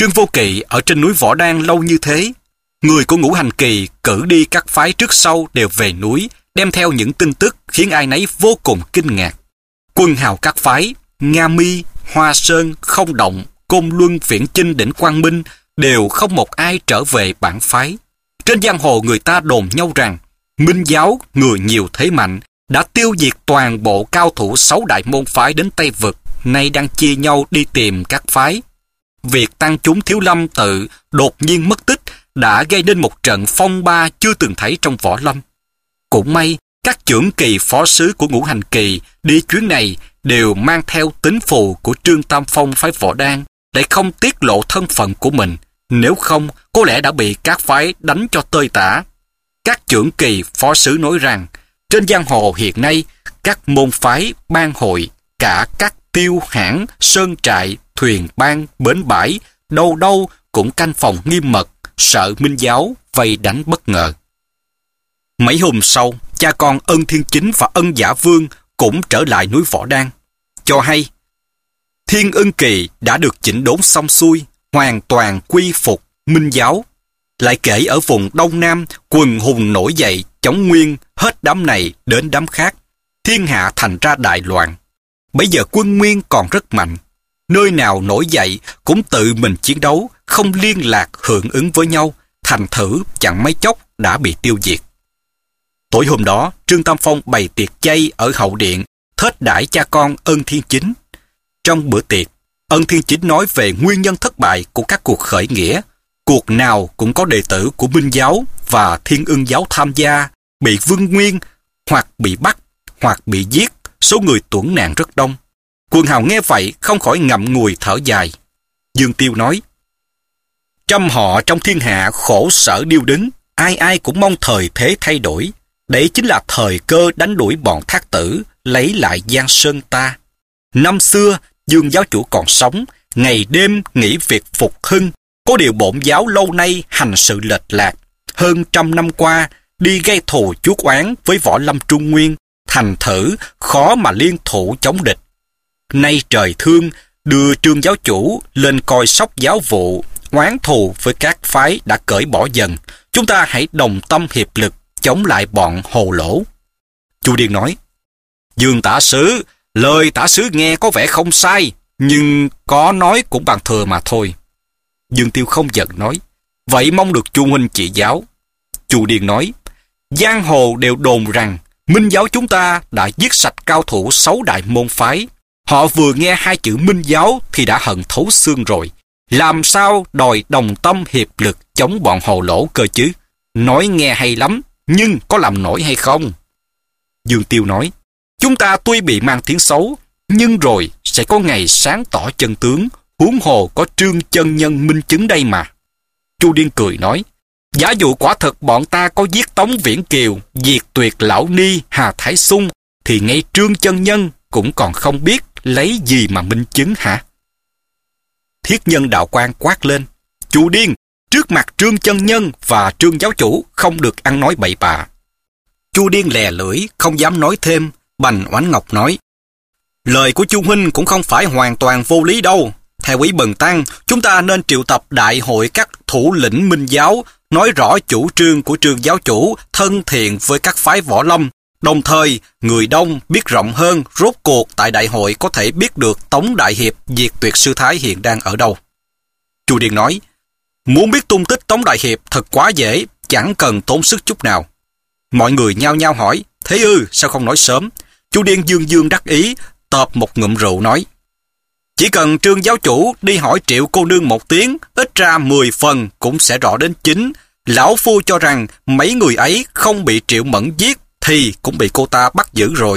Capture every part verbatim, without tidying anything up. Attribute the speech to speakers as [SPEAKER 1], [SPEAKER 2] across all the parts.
[SPEAKER 1] Trương Vô Kỵ ở trên núi Võ Đan lâu như thế. Người của Ngũ Hành Kỳ cử đi các phái trước sau đều về núi, đem theo những tin tức khiến ai nấy vô cùng kinh ngạc. Quân hào các phái, Nga Mi, Hoa Sơn, Không Động, Côn Luân, Viễn Chinh, Đỉnh Quang Minh đều không một ai trở về bản phái. Trên giang hồ người ta đồn nhau rằng Minh giáo, người nhiều thế mạnh, đã tiêu diệt toàn bộ cao thủ sáu đại môn phái đến Tây Vực, nay đang chia nhau đi tìm các phái. Việc tăng chúng Thiếu Lâm tự đột nhiên mất tích đã gây nên một trận phong ba chưa từng thấy trong võ lâm. Cũng may, các trưởng kỳ phó sứ của Ngũ Hành Kỳ đi chuyến này đều mang theo tín phù của Trương Tam Phong phái Võ Đan để không tiết lộ thân phận của mình, nếu không có lẽ đã bị các phái đánh cho tơi tả. Các trưởng kỳ phó sứ nói rằng, trên giang hồ hiện nay, các môn phái, ban hội, cả các tiêu hãng, sơn trại, thuyền bang, bến bãi, đâu đâu cũng canh phòng nghiêm mật, sợ Minh giáo vây đánh bất ngờ. Mấy hôm sau, cha con Ân Thiên Chính và Ân Giả Vương cũng trở lại núi Võ Đan, cho hay Thiên Ưng Kỳ đã được chỉnh đốn xong xuôi, hoàn toàn quy phục Minh giáo. Lại kể ở vùng Đông Nam, quần hùng nổi dậy chống nguyên hết đám này đến đám khác, thiên hạ thành ra đại loạn. Bây giờ quân Nguyên còn rất mạnh, nơi nào nổi dậy cũng tự mình chiến đấu, không liên lạc hưởng ứng với nhau, thành thử chẳng mấy chốc đã bị tiêu diệt. Tối hôm đó, Trương Tam Phong bày tiệc chay ở hậu điện, thết đãi cha con Ân Thiên Chính. Trong bữa tiệc, Ân Thiên Chính nói về nguyên nhân thất bại của các cuộc khởi nghĩa. Cuộc nào cũng có đệ tử của Minh giáo và Thiên Ưng giáo tham gia, bị Vương Nguyên hoặc bị bắt, hoặc bị giết, số người tuẫn nạn rất đông. Quần hào nghe vậy không khỏi ngậm ngùi thở dài. Dương Tiêu nói, trăm họ trong thiên hạ khổ sở điêu đứng, ai ai cũng mong thời thế thay đổi. Đấy chính là thời cơ đánh đuổi bọn Thác Tử, lấy lại Giang Sơn ta. Năm xưa, Dương giáo chủ còn sống, ngày đêm nghĩ việc phục hưng. Có điều bổn giáo lâu nay hành sự lệch lạc. Hơn trăm năm qua, đi gây thù chuốc oán với võ lâm Trung Nguyên, thành thử khó mà liên thủ chống địch. Nay trời thương, đưa Trương giáo chủ lên coi sóc giáo vụ, oán thù với các phái đã cởi bỏ dần. Chúng ta hãy đồng tâm hiệp lực, chống lại bọn hồ lỗ. Chu Điền nói, Dương tả sứ, lời tả sứ nghe có vẻ không sai, nhưng có nói cũng bằng thừa mà thôi. Dương Tiêu không giận nói, vậy mong được Chu huynh chỉ giáo. Chu Điền nói, giang hồ đều đồn rằng Minh giáo chúng ta đã giết sạch cao thủ sáu đại môn phái. Họ vừa nghe hai chữ Minh giáo thì đã hận thấu xương rồi. Làm sao đòi đồng tâm hiệp lực chống bọn hồ lỗ cơ chứ? Nói nghe hay lắm, nhưng có làm nổi hay không? Dương Tiêu nói, chúng ta tuy bị mang tiếng xấu, nhưng rồi sẽ có ngày sáng tỏ chân tướng, huống hồ có Trương chân nhân minh chứng đây mà. Chu Điên cười nói, giả dụ quả thật bọn ta có giết Tống Viễn Kiều, diệt tuyệt Lão Ni, Hà Thái Sung, thì ngay Trương chân nhân cũng còn không biết lấy gì mà minh chứng hả? Thiết Nhân đạo quan quát lên, Chu Điên, trước mặt Trương chân nhân và Trương giáo chủ không được ăn nói bậy bạ. Chu Điên lè lưỡi, không dám nói thêm. Bành Oánh Ngọc nói, lời của Chu huynh cũng không phải hoàn toàn vô lý đâu. Theo ý bần tăng, chúng ta nên triệu tập đại hội các thủ lĩnh Minh giáo, nói rõ chủ trương của Trương giáo chủ thân thiện với các phái võ lâm. Đồng thời, người đông biết rộng hơn, rốt cuộc tại đại hội có thể biết được Tống Đại Hiệp diệt tuyệt sư thái hiện đang ở đâu. Chu Điền nói, muốn biết tung tích Tống Đại Hiệp thật quá dễ, chẳng cần tốn sức chút nào. Mọi người nhao nhao hỏi, thế ư, sao không nói sớm? Chu Điền dương dương đắc ý, tợp một ngụm rượu nói, chỉ cần Trương giáo chủ đi hỏi Triệu cô nương một tiếng, ít ra mười phần cũng sẽ rõ đến chính. Lão phu cho rằng mấy người ấy không bị Triệu Mẫn giết thì cũng bị cô ta bắt giữ rồi.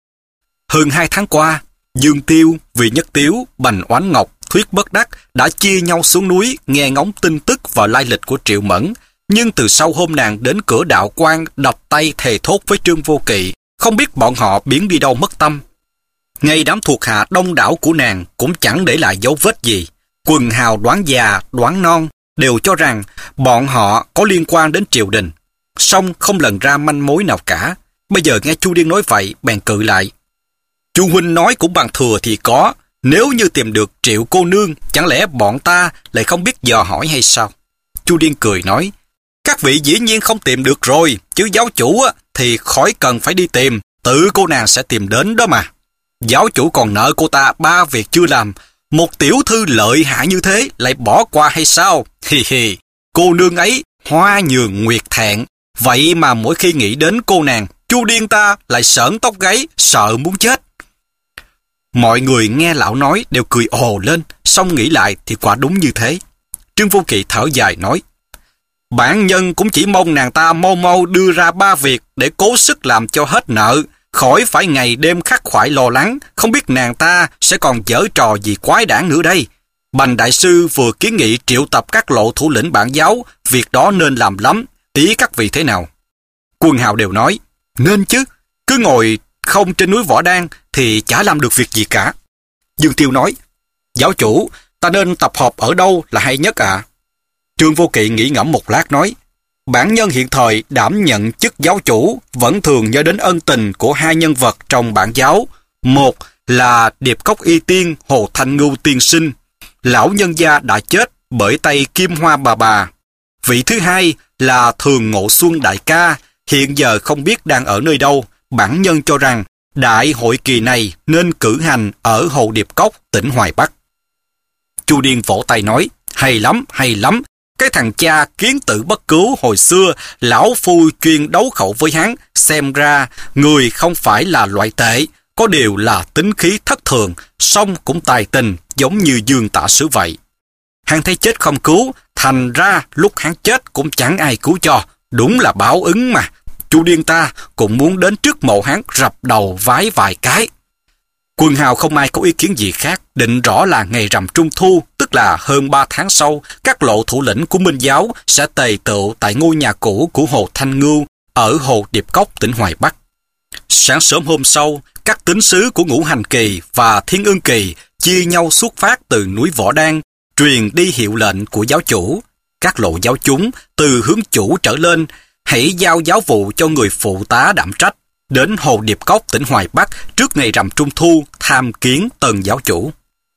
[SPEAKER 1] Hơn hai tháng qua, Dương Tiêu, Vị Nhất Tiếu, Bành Oánh Ngọc, Thuyết Bất Đắc đã chia nhau xuống núi nghe ngóng tin tức và lai lịch của Triệu Mẫn. Nhưng từ sau hôm nàng đến cửa đạo quan đập tay thề thốt với Trương Vô Kỵ, không biết bọn họ biến đi đâu mất tâm. Ngay đám thuộc hạ đông đảo của nàng cũng chẳng để lại dấu vết gì. Quần hào đoán già, đoán non đều cho rằng bọn họ có liên quan đến triều đình, song không lần ra manh mối nào cả. Bây giờ nghe Chu Điên nói vậy, bèn cự lại. Chu huynh nói cũng bằng thừa thì có, Nếu như tìm được Triệu cô nương, chẳng lẽ bọn ta lại không biết dò hỏi hay sao? Chu Điên cười nói, các vị dĩ nhiên không tìm được rồi, chứ giáo chủ á, thì khỏi cần phải đi tìm, tự cô nàng sẽ tìm đến đó mà. Giáo chủ còn nợ cô ta ba việc chưa làm, một tiểu thư lợi hại như thế lại bỏ qua hay sao? Hi hi, cô nương ấy hoa nhường nguyệt thẹn, vậy mà mỗi khi nghĩ đến cô nàng, Chu Điên ta lại sởn tóc gáy, sợ muốn chết. Mọi người nghe lão nói đều cười ồ lên, xong nghĩ lại thì quả đúng như thế. Trương Vô Kỵ thở dài nói, bản nhân cũng chỉ mong nàng ta mau mau đưa ra ba việc để cố sức làm cho hết nợ, khỏi phải ngày đêm khắc khoải lo lắng, không biết nàng ta sẽ còn giở trò gì quái đản nữa đây. Bành đại sư vừa kiến nghị triệu tập các lộ thủ lĩnh bản giáo, việc đó nên làm lắm, ý các vị thế nào? Quân hào đều nói, nên chứ, cứ ngồi không trên núi Võ Đan thì chả làm được việc gì cả. Dương Tiêu nói, giáo chủ, ta nên tập họp ở đâu là hay nhất ạ? À? Trương Vô Kỵ nghĩ ngẫm một lát nói, bản nhân hiện thời đảm nhận chức giáo chủ vẫn thường nhớ đến ân tình của hai nhân vật trong bản giáo. Một là Điệp Cốc Y Tiên Hồ Thanh Ngưu tiên sinh, lão nhân gia đã chết bởi tay Kim Hoa bà bà. Vị thứ hai là Thường Ngộ Xuân đại ca, hiện giờ không biết đang ở nơi đâu. Bản nhân cho rằng đại hội kỳ này nên cử hành ở Hồ Điệp Cốc, tỉnh Hoài Bắc. Chu Điên vỗ tay nói, hay lắm, hay lắm. Cái thằng cha Kiến Tử Bất Cứu hồi xưa, lão phu chuyên đấu khẩu với hắn, xem ra người không phải là loại tệ, có điều là tính khí thất thường, song cũng tài tình, giống như Dương Tạ Sứ vậy. Hắn thấy chết không cứu, thành ra lúc hắn chết cũng chẳng ai cứu cho, đúng là báo ứng mà. Chu Điên ta cũng muốn đến trước mộ hắn rập đầu vái vài cái. Quân hào không ai có ý kiến gì khác, định rõ là ngày rằm Trung Thu, tức là hơn ba tháng sau, các lộ thủ lĩnh của Minh giáo sẽ tề tựu tại ngôi nhà cũ của Hồ Thanh Ngưu ở Hồ Điệp Cốc, tỉnh Hoài Bắc. Sáng sớm hôm sau, các tín sứ của Ngũ Hành Kỳ và Thiên Ương Kỳ chia nhau xuất phát từ núi Võ Đan, truyền đi hiệu lệnh của giáo chủ. Các lộ giáo chúng từ hướng chủ trở lên hãy giao giáo vụ cho người phụ tá đảm trách, đến Hồ Điệp Cốc, tỉnh Hoài Bắc trước ngày rằm Trung Thu tham kiến Tân giáo chủ.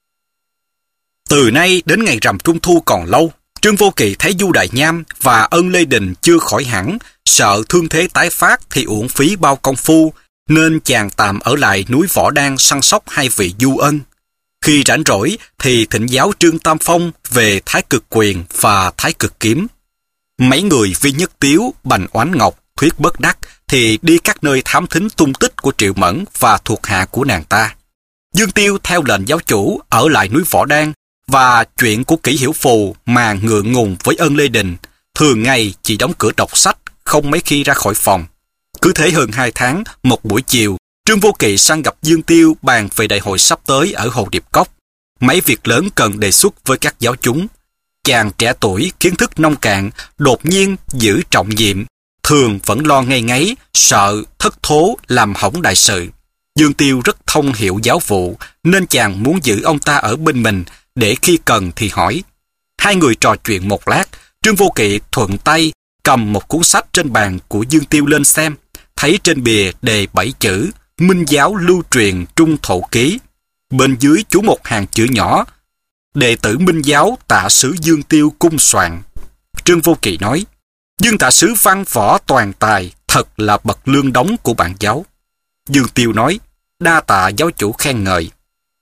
[SPEAKER 1] Từ nay đến ngày rằm Trung Thu còn lâu, Trương Vô Kỵ thấy Du Đại Nham và Ân Lê Đình chưa khỏi hẳn, sợ thương thế tái phát thì uổng phí bao công phu, nên chàng tạm ở lại núi Võ Đan săn sóc hai vị Du Ân. Khi rảnh rỗi thì thỉnh giáo Trương Tam Phong về Thái Cực Quyền và Thái Cực Kiếm. Mấy người Vi Nhất Tiếu, Bành Oánh Ngọc, Thuyết Bất Đắc thì đi các nơi thám thính tung tích của Triệu Mẫn và thuộc hạ của nàng ta. Dương Tiêu theo lệnh giáo chủ ở lại núi Võ Đan, và chuyện của Kỷ Hiểu Phù mà ngượng ngùng với Ân Lê Đình, thường ngày chỉ đóng cửa đọc sách, không mấy khi ra khỏi phòng. Cứ thế hơn hai tháng, một buổi chiều, Trương Vô Kỵ sang gặp Dương Tiêu bàn về đại hội sắp tới ở Hồ Điệp Cốc. Mấy việc lớn cần đề xuất với các giáo chúng. Chàng trẻ tuổi, kiến thức nông cạn, đột nhiên giữ trọng nhiệm, thường vẫn lo ngây ngáy, sợ, thất thố, làm hỏng đại sự. Dương Tiêu rất thông hiểu giáo vụ, nên chàng muốn giữ ông ta ở bên mình, để khi cần thì hỏi. Hai người trò chuyện một lát, Trương Vô Kỵ thuận tay cầm một cuốn sách trên bàn của Dương Tiêu lên xem, thấy trên bìa đề bảy chữ Minh giáo lưu truyền Trung Thổ Ký. Bên dưới chú một hàng chữ nhỏ, đệ tử Minh giáo Tạ Sứ Dương Tiêu cung soạn. Trương Vô Kỵ nói, Dương Tạ Sứ văn võ toàn tài, thật là bậc lương đống của bản giáo. Dương Tiêu nói, đa tạ giáo chủ khen ngợi.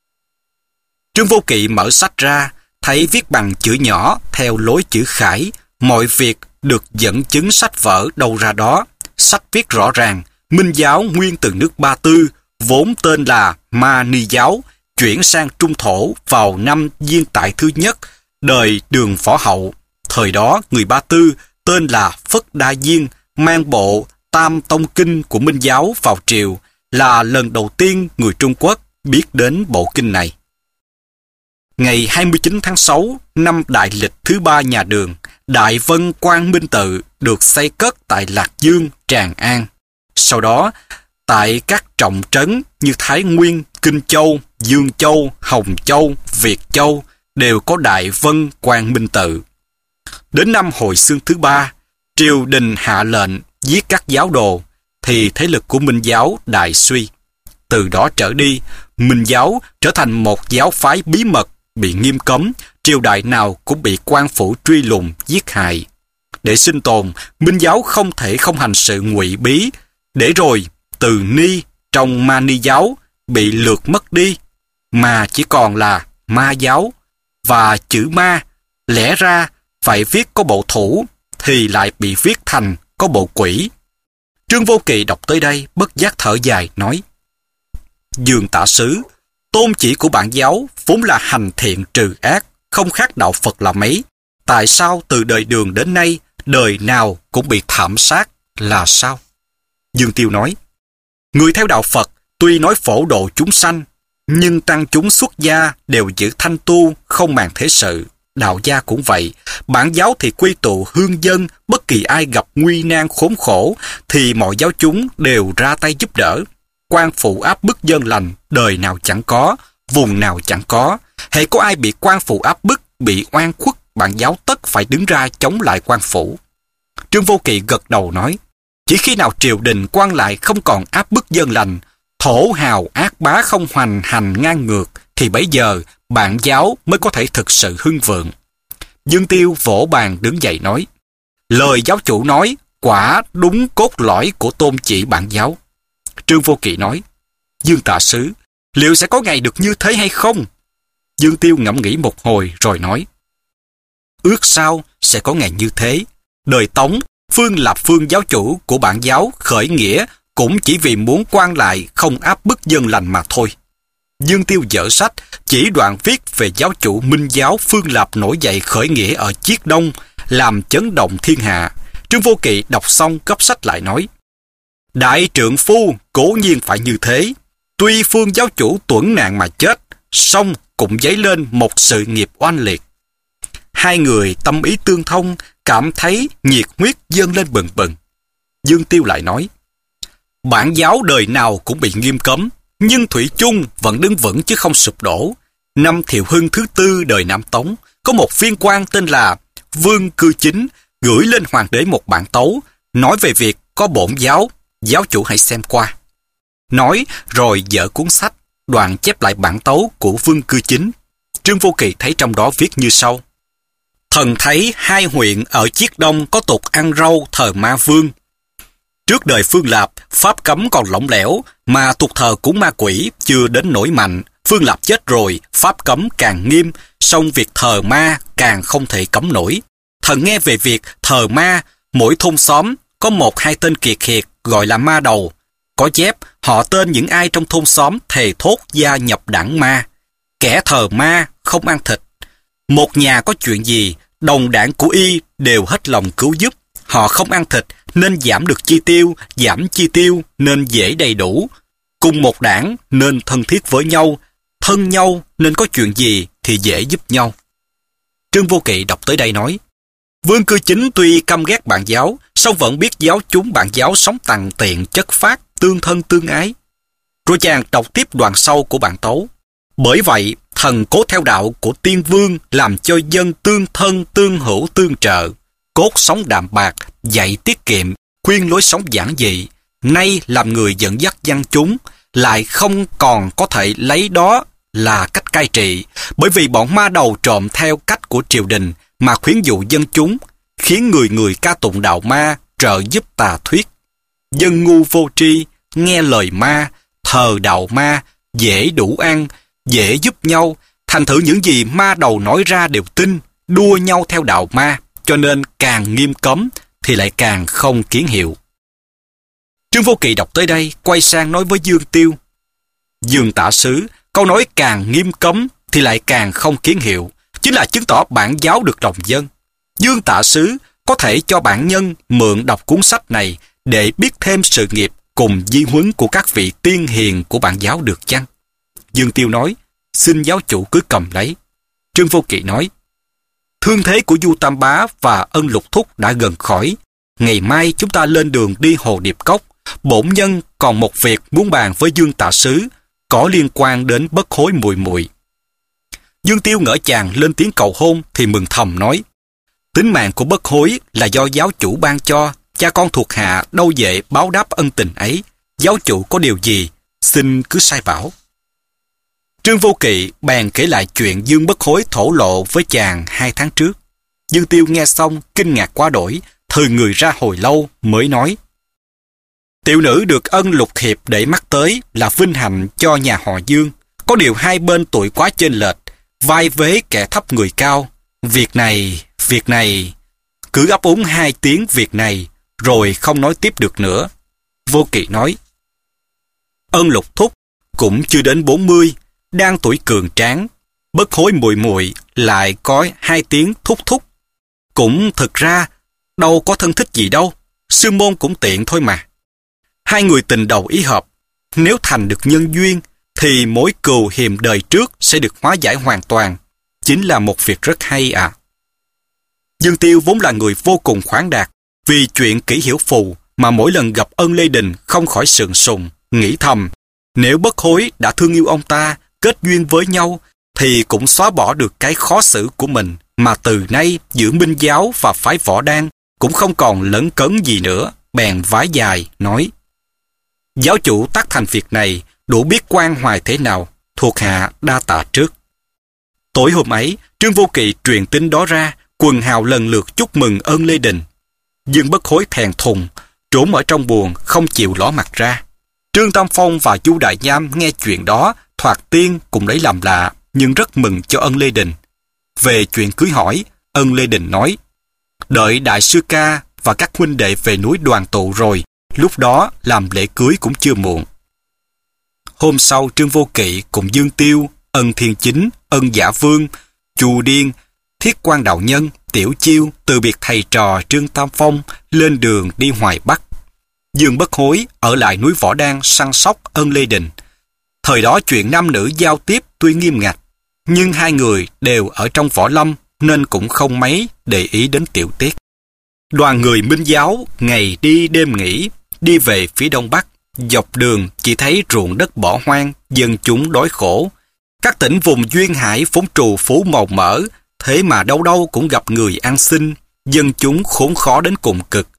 [SPEAKER 1] Trương Vô Kỵ mở sách ra, thấy viết bằng chữ nhỏ theo lối chữ khải, mọi việc được dẫn chứng sách vở đâu ra đó. Sách viết rõ ràng, Minh giáo nguyên từ nước Ba Tư, vốn tên là Ma Ni giáo, chuyển sang Trung Thổ vào năm Diên Tại thứ nhất, đời Đường Võ Hậu. Thời đó người Ba Tư tên là Phất Đa Diên, mang bộ Tam Tông Kinh của Minh giáo vào triều, là lần đầu tiên người Trung Quốc biết đến bộ kinh này. Ngày hai mươi chín tháng sáu năm Đại Lịch thứ ba nhà Đường, Đại Vân Quang Minh Tự được xây cất tại Lạc Dương, Tràng An. Sau đó, tại các trọng trấn như Thái Nguyên, Kinh Châu, Dương Châu, Hồng Châu, Việt Châu đều có Đại Vân Quang Minh Tự. Đến năm Hồi Xương thứ ba, triều đình hạ lệnh giết các giáo đồ, thì thế lực của Minh giáo đại suy. Từ đó trở đi, Minh giáo trở thành một giáo phái bí mật, bị nghiêm cấm, triều đại nào cũng bị quan phủ truy lùng, giết hại. Để sinh tồn, Minh giáo không thể không hành sự ngụy bí, để rồi từ ni trong Mani giáo bị lược mất đi, mà chỉ còn là Ma giáo. Và chữ ma, lẽ ra phải viết có bộ thủ, thì lại bị viết thành có bộ quỷ. Trương Vô Kỵ đọc tới đây bất giác thở dài nói: Dương tả sứ, tôn chỉ của bản giáo vốn là hành thiện trừ ác, không khác đạo Phật là mấy. Tại sao từ đời Đường đến nay, đời nào cũng bị thảm sát là sao? Dương Tiêu nói: Người theo đạo Phật tuy nói phổ độ chúng sanh, nhưng tăng chúng xuất gia đều giữ thanh tu, không màng thế sự. Đạo gia cũng vậy, bản giáo thì quy tụ hương dân, bất kỳ ai gặp nguy nan khốn khổ thì mọi giáo chúng đều ra tay giúp đỡ. Quan phủ áp bức dân lành, đời nào chẳng có, vùng nào chẳng có. Hễ có ai bị quan phủ áp bức, bị oan khuất, bản giáo tất phải đứng ra chống lại quan phủ. Trương Vô Kỵ gật đầu nói: Chỉ khi nào triều đình quan lại không còn áp bức dân lành, thổ hào ác bá không hoành hành ngang ngược, thì bấy giờ bản giáo mới có thể thực sự hưng vượng. Dương Tiêu vỗ bàn đứng dậy nói: Lời giáo chủ nói quả đúng cốt lõi của tôn chỉ bản giáo. Trương Vô Kỵ nói: Dương tả sứ, liệu sẽ có ngày được như thế hay không? Dương Tiêu ngẫm nghĩ một hồi rồi nói: Ước sao sẽ có ngày như thế. Đời Tống, Phương Lạp Phương giáo chủ của bản giáo khởi nghĩa cũng chỉ vì muốn quan lại không áp bức dân lành mà thôi. Dương Tiêu dở sách, chỉ đoạn viết về giáo chủ Minh giáo Phương Lạp nổi dậy khởi nghĩa ở Chiết Đông, làm chấn động thiên hạ. Trương Vô Kỵ đọc xong gấp sách lại nói: Đại trượng phu cố nhiên phải như thế. Tuy Phương giáo chủ tuẫn nạn mà chết, song cũng dấy lên một sự nghiệp oanh liệt. Hai người tâm ý tương thông, cảm thấy nhiệt huyết dâng lên bừng bừng. Dương Tiêu lại nói: Bản giáo đời nào cũng bị nghiêm cấm, nhưng thủy chung vẫn đứng vững chứ không sụp đổ. Năm Thiệu Hưng thứ tư đời Nam Tống, có một viên quan tên là Vương Cư Chính gửi lên hoàng đế một bản tấu, nói về việc có bổn giáo, giáo chủ hãy xem qua. Nói rồi dở cuốn sách, đoạn chép lại bản tấu của Vương Cư Chính. Trương Vô Kỵ thấy trong đó viết như sau: Thần thấy hai huyện ở Chiết Đông có tục ăn rau thờ ma vương. Trước đời Phương Lạp, pháp cấm còn lỏng lẻo, mà tục thờ cúng ma quỷ chưa đến nỗi mạnh. Phương Lạp chết rồi, pháp cấm càng nghiêm, song việc thờ ma càng không thể cấm nổi. Thần nghe về việc thờ ma, mỗi thôn xóm có một hai tên kiệt hiệt gọi là ma đầu. Có chép họ tên những ai trong thôn xóm thề thốt gia nhập đảng ma. Kẻ thờ ma không ăn thịt. Một nhà có chuyện gì, đồng đảng của y đều hết lòng cứu giúp. Họ không ăn thịt nên giảm được chi tiêu, giảm chi tiêu nên dễ đầy đủ. Cùng một đảng nên thân thiết với nhau, thân nhau nên có chuyện gì thì dễ giúp nhau. Trương Vô Kỵ đọc tới đây nói: Vương Cư Chính tuy căm ghét bản giáo, song vẫn biết giáo chúng bản giáo sống tằn tiện chất phát, tương thân tương ái. Rồi chàng đọc tiếp đoạn sau của bản tấu: Bởi vậy, thần cố theo đạo của Tiên Vương, làm cho dân tương thân tương hữu tương trợ, cốt sống đạm bạc, dạy tiết kiệm, khuyên lối sống giản dị. Nay làm người dẫn dắt dân chúng, lại không còn có thể lấy đó là cách cai trị, bởi vì bọn ma đầu trộm theo cách của triều đình mà khuyến dụ dân chúng, khiến người người ca tụng đạo ma, trợ giúp tà thuyết. Dân ngu vô tri, nghe lời ma, thờ đạo ma, dễ đủ ăn, dễ giúp nhau, thành thử những gì ma đầu nói ra đều tin, đua nhau theo đạo ma, cho nên càng nghiêm cấm thì lại càng không kiến hiệu. Trương Vô Kỵ đọc tới đây, quay sang nói với Dương Tiêu: Dương tả sứ, câu nói càng nghiêm cấm thì lại càng không kiến hiệu, chính là chứng tỏ bản giáo được lòng dân. Dương tả sứ có thể cho bản nhân mượn đọc cuốn sách này để biết thêm sự nghiệp cùng di huấn của các vị tiên hiền của bản giáo được chăng? Dương Tiêu nói: Xin giáo chủ cứ cầm lấy. Trương Vô Kỵ nói: Thương thế của Du Tam Bá và Ân Lục Thúc đã gần khỏi. Ngày mai chúng ta lên đường đi Hồ Điệp Cốc. Bổn nhân còn một việc muốn bàn với Dương tả sứ, có liên quan đến Bất Hối muội muội. Dương Tiêu ngỡ chàng lên tiếng cầu hôn thì mừng thầm nói: Tính mạng của Bất Hối là do giáo chủ ban cho, cha con thuộc hạ đâu dễ báo đáp ân tình ấy. Giáo chủ có điều gì xin cứ sai bảo. Trương Vô Kỵ bèn kể lại chuyện Dương Bất Hối thổ lộ với chàng hai tháng trước. Dương Tiêu nghe xong kinh ngạc quá đổi, thừ người ra hồi lâu mới nói: Tiểu nữ được ân lục hiệp để mắt tới là vinh hạnh cho nhà họ Dương. Có điều hai bên tuổi quá chênh lệch, vai vế kẻ thấp người cao. Việc này, việc này... Cứ ấp úng hai tiếng việc này, rồi không nói tiếp được nữa. Vô Kỵ nói: Ân lục thúc cũng chưa đến bốn mươi, đang tuổi cường tráng. Bất Hối muội muội lại có hai tiếng thúc thúc. Cũng thực ra đâu có thân thích gì đâu, sư môn cũng tiện thôi mà. Hai người tình đầu ý hợp, nếu thành được nhân duyên thì mối cừu hiềm đời trước sẽ được hóa giải hoàn toàn. Chính là một việc rất hay à. Dương Tiêu vốn là người vô cùng khoáng đạt, vì chuyện kỹ hiểu phù mà mỗi lần gặp Ân Lê Đình không khỏi sượng sùng, nghĩ thầm: nếu Bất Hối đã thương yêu ông ta, kết duyên với nhau, thì cũng xóa bỏ được cái khó xử của mình, mà từ nay giữa Minh Giáo và phái Võ Đan cũng không còn lấn cấn gì nữa. Bèn vái dài nói: Giáo chủ tác thành việc này, đủ biết quan hoài thế nào, thuộc hạ đa tạ trước. Tối hôm ấy, Trương Vô Kỵ truyền tin đó ra, quần hào lần lượt chúc mừng Ân Lê Đình. Dương Bất Hối thèn thùng, trốn ở trong buồng, không chịu ló mặt ra. Trương Tam Phong và Chu Đại Nham nghe chuyện đó, thoạt tiên cũng lấy làm lạ, nhưng rất mừng cho Ân Lê Đình. Về chuyện cưới hỏi, Ân Lê Đình nói: đợi đại sư ca và các huynh đệ về núi đoàn tụ rồi, lúc đó làm lễ cưới cũng chưa muộn. Hôm sau, Trương Vô Kỵ cùng Dương Tiêu, Ân Thiên Chính, Ân Giả Vương, Chu Điên, Thiết Quan Đạo Nhân, Tiểu Chiêu từ biệt thầy trò Trương Tam Phong, lên đường đi Hoài Bắc. Dương Bất Hối ở lại núi Võ Đan săn sóc Ân Lê Đình. Thời đó chuyện nam nữ giao tiếp tuy nghiêm ngặt, nhưng hai người đều ở trong võ lâm nên cũng không mấy để ý đến tiểu tiết. Đoàn người Minh Giáo ngày đi đêm nghỉ, đi về phía đông bắc. Dọc đường chỉ thấy ruộng đất bỏ hoang, dân chúng đói khổ. Các tỉnh vùng duyên hải vốn trù phú màu mỡ, thế mà đâu đâu cũng gặp người ăn xin, dân chúng khốn khó đến cùng cực.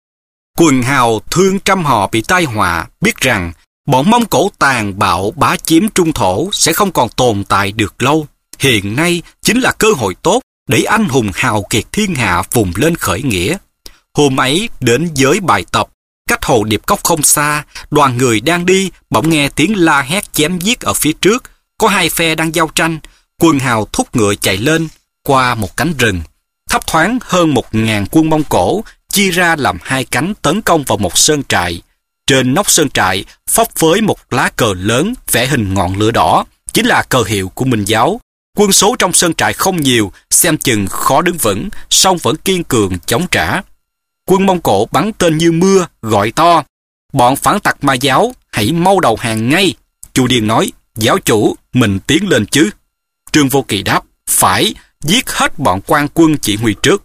[SPEAKER 1] Quần hào thương trăm họ bị tai họa, biết rằng bọn Mông Cổ tàn bạo bá chiếm trung thổ sẽ không còn tồn tại được lâu. Hiện nay chính là cơ hội tốt để anh hùng hào kiệt thiên hạ vùng lên khởi nghĩa. Hôm ấy đến giới bài tập, cách hồ Điệp Cốc không xa, đoàn người đang đi, bỗng nghe tiếng la hét chém giết ở phía trước. Có hai phe đang giao tranh, quần hào thúc ngựa chạy lên, qua một cánh rừng. Thấp thoáng hơn một ngàn quân Mông Cổ, chia ra làm hai cánh tấn công vào một sơn trại. Trên nóc sơn trại, phấp phới một lá cờ lớn, vẽ hình ngọn lửa đỏ, chính là cờ hiệu của Minh Giáo. Quân số trong sơn trại không nhiều, xem chừng khó đứng vững, song vẫn kiên cường chống trả. Quân Mông Cổ bắn tên như mưa, gọi to: bọn phản tặc Ma Giáo, hãy mau đầu hàng ngay. Chu Điên nói: giáo chủ, mình tiến lên chứ? Trương Vô Kỵ đáp: phải, giết hết bọn quan quân chỉ huy trước.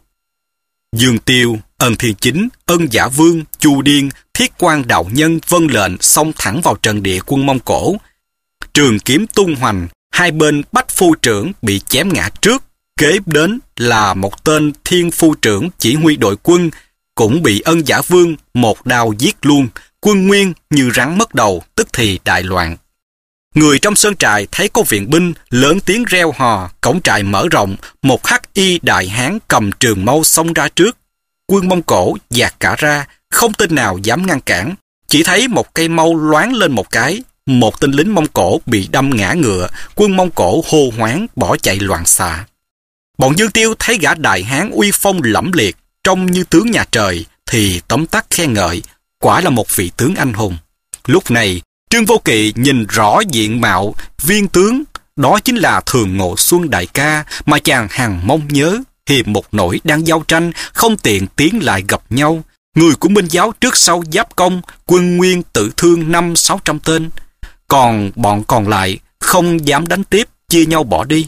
[SPEAKER 1] Dương Tiêu, Ân Thiên Chính, Ân Giả Vương, Chu Điên, Thiết Quan Đạo Nhân vâng lệnh xông thẳng vào trận địa quân Mông Cổ. Trường kiếm tung hoành, hai bên Bách Phu Trưởng bị chém ngã trước. Kế đến là một tên Thiên Phu Trưởng chỉ huy đội quân, cũng bị Ân Giả Vương một đao giết luôn. Quân nguyên như rắn mất đầu, tức thì đại loạn. Người trong sơn trại thấy có viện binh, lớn tiếng reo hò, cổng trại mở rộng, một hắc y đại hán cầm trường mâu xông ra trước. Quân Mông Cổ dạt cả ra, không tên nào dám ngăn cản. Chỉ thấy một cây mâu loáng lên một cái, một tên lính Mông Cổ bị đâm ngã ngựa, quân Mông Cổ hô hoáng bỏ chạy loạn xạ. Bọn Dương Tiêu thấy gã đại hán uy phong lẫm liệt, trông như tướng nhà trời, thì tấm tắc khen ngợi, quả là một vị tướng anh hùng. Lúc này, Trương Vô Kỵ nhìn rõ diện mạo viên tướng, đó chính là Thường Ngộ Xuân đại ca mà chàng hằng mong nhớ. Hiềm một nỗi đang giao tranh, không tiện tiến lại gặp nhau. Người của Minh Giáo trước sau giáp công, quân nguyên tự thương năm sáu trăm tên. Còn bọn còn lại không dám đánh tiếp, chia nhau bỏ đi.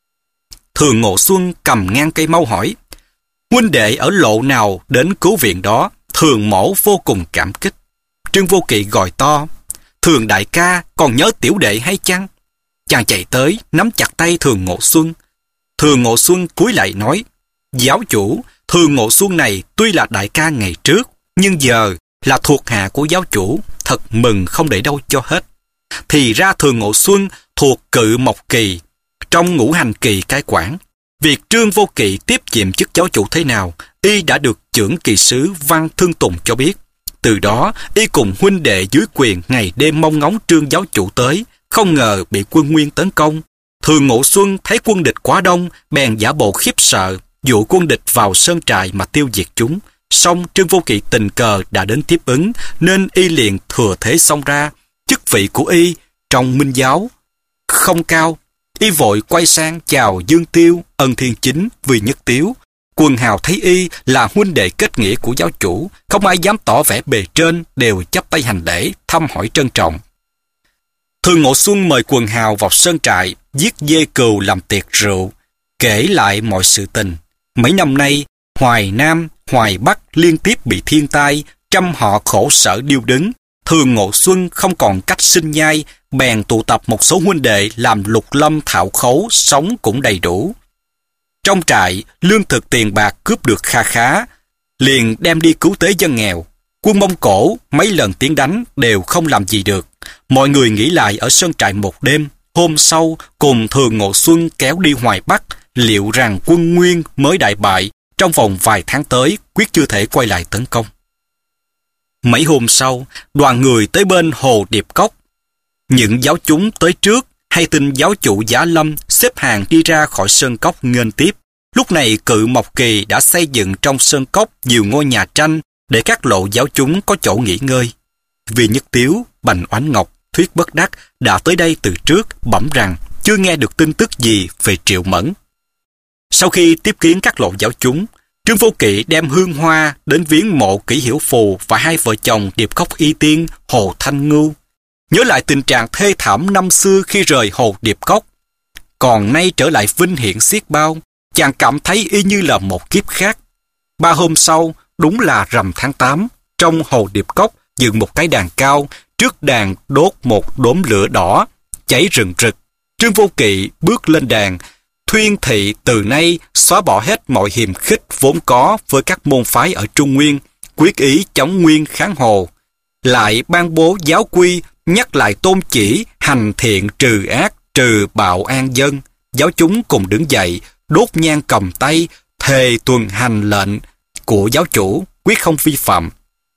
[SPEAKER 1] Thường Ngộ Xuân cầm ngang cây mâu hỏi: huynh đệ ở lộ nào đến cứu viện đó? Thường mổ vô cùng cảm kích. Trương Vô Kỵ gọi to: Thường đại ca còn nhớ tiểu đệ hay chăng? Chàng chạy tới, nắm chặt tay Thường Ngộ Xuân. Thường Ngộ Xuân cúi lại nói: giáo chủ, Thường Ngộ Xuân này tuy là đại ca ngày trước, nhưng giờ là thuộc hạ của giáo chủ, thật mừng không để đâu cho hết. thì ra Thường Ngộ Xuân thuộc Cự Mộc Kỳ, trong Ngũ Hành Kỳ cai quản. Việc Trương Vô Kỵ tiếp nhiệm chức giáo chủ thế nào, y đã được chưởng kỳ sứ Văn Thương Tùng cho biết. Từ đó, y cùng huynh đệ dưới quyền ngày đêm mong ngóng Trương giáo chủ tới, không ngờ bị quân Nguyên tấn công. Thường Ngộ Xuân thấy quân địch quá đông, bèn giả bộ khiếp sợ, dụ quân địch vào sơn trại mà tiêu diệt chúng. Song Trương Vô Kỵ tình cờ đã đến tiếp ứng, nên y liền thừa thế xông ra. Chức vị của y trong Minh giáo không cao, y vội quay sang chào Dương Tiêu, Ân Thiên Chính, Vì Nhất Tiếu. Quần hào thấy y là huynh đệ kết nghĩa của giáo chủ, không ai dám tỏ vẻ bề trên, đều chắp tay hành lễ, thăm hỏi trân trọng. Thường Ngộ Xuân mời quần hào vào sơn trại, giết dê cừu làm tiệc rượu, kể lại mọi sự tình. Mấy năm nay, Hoài Nam, Hoài Bắc liên tiếp bị thiên tai, trăm họ khổ sở điêu đứng. Thường Ngộ Xuân không còn cách sinh nhai, bèn tụ tập một số huynh đệ làm lục lâm thảo khấu, sống cũng đầy đủ. Trong trại, lương thực tiền bạc cướp được kha khá, liền đem đi cứu tế dân nghèo. Quân Mông Cổ mấy lần tiến đánh đều không làm gì được. Mọi người nghỉ lại ở sơn trại một đêm. Hôm sau, cùng Thường Ngộ Xuân kéo đi Hoài Bắc, liệu rằng quân Nguyên mới đại bại, trong vòng vài tháng tới quyết chưa thể quay lại tấn công. Mấy hôm sau, đoàn người tới bên hồ Điệp Cốc. Những giáo chúng tới trước hay tin giáo chủ Giá Lâm xếp hàng đi ra khỏi sơn cốc nghênh tiếp. Lúc này Cự Mộc Kỳ đã xây dựng trong sơn cốc nhiều ngôi nhà tranh để các lộ giáo chúng có chỗ nghỉ ngơi. Vì Nhất Tiếu, Bành Oánh Ngọc, Thuyết Bất Đắc đã tới đây từ trước, bẩm rằng chưa nghe được tin tức gì về Triệu Mẫn. Sau khi tiếp kiến các lộ giáo chúng, Trương Vô Kỵ đem hương hoa đến viếng mộ Kỷ Hiểu Phù và hai vợ chồng Điệp Cốc Y Tiên, Hồ Thanh Ngưu. Nhớ lại tình trạng thê thảm năm xưa khi rời hồ Điệp Cốc, còn nay trở lại vinh hiển xiết bao, chàng cảm thấy y như là một kiếp khác. Ba hôm sau, đúng là rằm tháng tám, trong hồ Điệp Cốc dựng một cái đàn cao, trước đàn đốt một đốm lửa đỏ, cháy rừng rực. Trương Vô Kỵ bước lên đàn, thuyên thị từ nay xóa bỏ hết mọi hiềm khích vốn có với các môn phái ở Trung Nguyên, quyết ý chống Nguyên kháng Hồ. Lại ban bố giáo quy, nhắc lại tôn chỉ hành thiện trừ ác, trừ bạo an dân. Giáo chúng cùng đứng dậy, đốt nhang cầm tay, thề tuân hành lệnh của giáo chủ, quyết không vi phạm.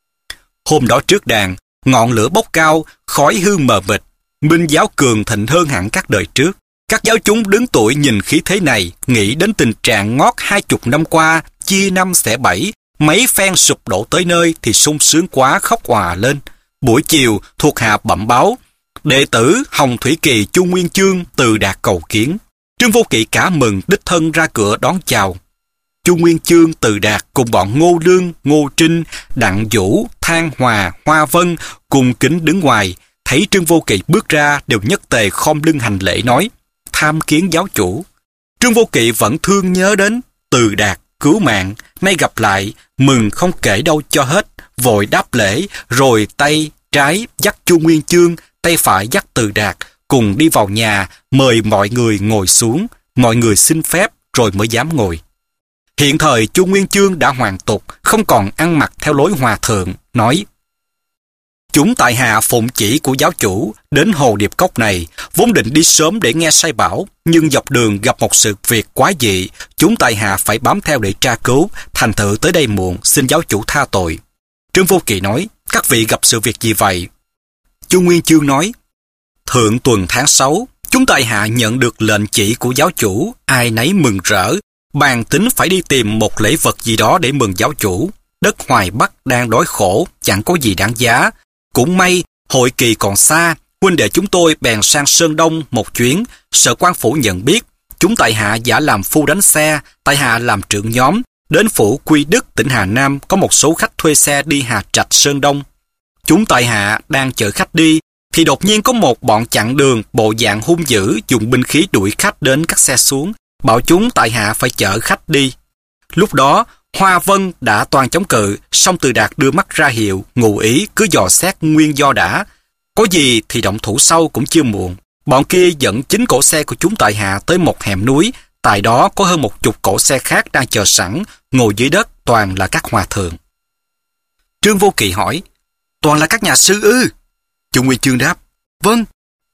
[SPEAKER 1] Hôm đó trước đàn, ngọn lửa bốc cao, khói hương mờ mịt, Minh giáo cường thịnh hơn hẳn các đời trước. Các giáo chúng đứng tuổi nhìn khí thế này, nghĩ đến tình trạng ngót hai chục năm qua, chia năm xẻ bảy, mấy phen sụp đổ tới nơi thì sung sướng quá khóc òa lên. Buổi chiều, thuộc hạ bẩm báo, đệ tử Hồng Thủy Kỳ Chu Nguyên Chương từ đạt cầu kiến. Trương Vô Kỵ cả mừng đích thân ra cửa đón chào. Chu Nguyên Chương từ đạt cùng bọn Ngô Lương, Ngô Trinh, Đặng Vũ, Thang Hòa, Hoa Vân cùng kính đứng ngoài, thấy Trương Vô Kỵ bước ra đều nhất tề khom lưng hành lễ nói, tham kiến giáo chủ. Trương Vô Kỵ vẫn thương nhớ đến từ đạt cứu mạng, nay gặp lại, mừng không kể đâu cho hết, vội đáp lễ, rồi tay trái dắt Chu Nguyên Chương, tay phải dắt Từ Đạt, cùng đi vào nhà, mời mọi người ngồi xuống, mọi người xin phép rồi mới dám ngồi. Hiện thời Chu Nguyên Chương đã hoàn tục, không còn ăn mặc theo lối hòa thượng, nói: chúng tại hạ phụng chỉ của giáo chủ đến hồ Điệp Cốc này, vốn định đi sớm để nghe sai bảo, nhưng dọc đường gặp một sự việc quá dị, chúng tại hạ phải bám theo để tra cứu, thành thử tới đây muộn, xin giáo chủ tha tội. Trương Vô Kỵ nói: các vị gặp sự việc gì vậy? Chu Nguyên Chương nói: thượng tuần tháng sáu, chúng tại hạ nhận được lệnh chỉ của giáo chủ, ai nấy mừng rỡ, bàn tính phải đi tìm một lễ vật gì đó để mừng giáo chủ. Đất Hoài Bắc đang đói khổ, chẳng có gì đáng giá. Cũng may, hội kỳ còn xa, huynh đệ chúng tôi bèn sang Sơn Đông một chuyến, sợ quan phủ nhận biết. Chúng tại hạ giả làm phu đánh xe, tại hạ làm trưởng nhóm. Đến phủ Quy Đức, tỉnh Hà Nam, có một số khách thuê xe đi Hà Trạch Sơn Đông. Chúng tại hạ đang chở khách đi, thì đột nhiên có một bọn chặn đường, bộ dạng hung dữ, dùng binh khí đuổi khách đến các xe xuống, bảo chúng tại hạ phải chở khách đi. Lúc đó, Hoa Vân đã toàn chống cự, song Từ Đạt đưa mắt ra hiệu, ngụ ý cứ dò xét nguyên do đã. Có gì thì động thủ sau cũng chưa muộn. Bọn kia dẫn chính cỗ xe của chúng tại hạ tới một hẻm núi, tại đó có hơn một chục cỗ xe khác đang chờ sẵn, ngồi dưới đất toàn là các hòa thượng. Trương Vô Kỵ hỏi: toàn là các nhà sư ư? Chu Nguyên Chương đáp: vâng,